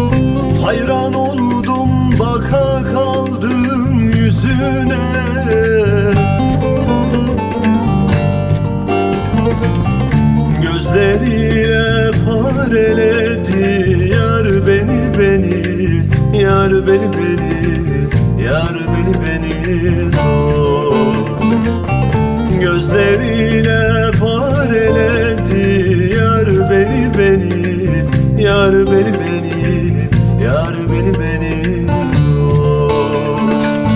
Hayran oldum, baka kaldım yüzüne. Gözleriyle pareledi yar beni, yar beni, yar beni dost. Gözleriyle pareledi yar beni, yar beni, yar beni dost.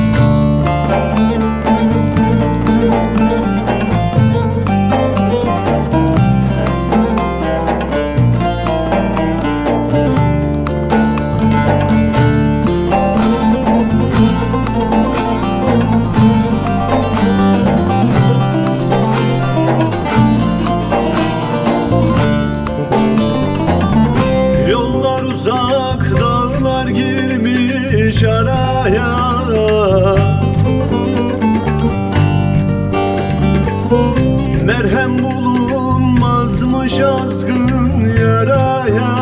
Yollar uzak, dağlar girmiş araya. Merhem bulunmazmış azgın yaraya.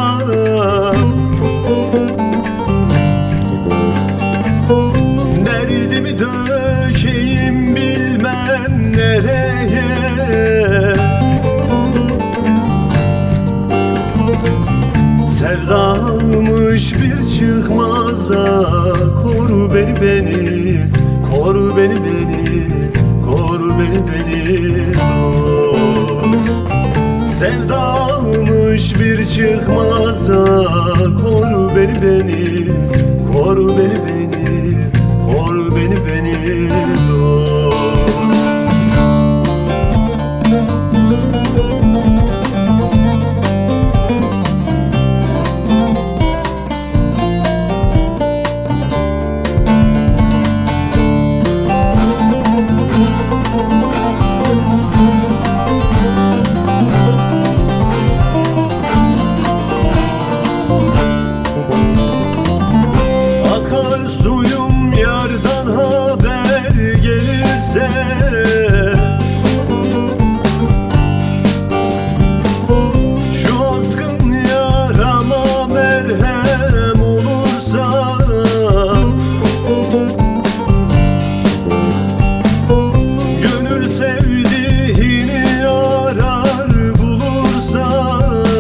Derdimi dökeyim bilmem nereye. Sevdalmış bir çıkmaza, koru beni, koru beni, koru beni dost. Sevdalmış bir çıkmaza, koru beni, koru beni, koru beni dost. Suyum yardan haber gelirse, şu azgın yarama merhem olursa, gönül sevdiğini arar bulursa,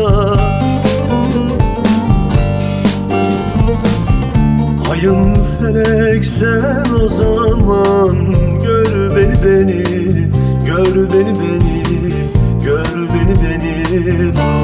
hayın felek sen o zaman gör beni, gör beni, gör beni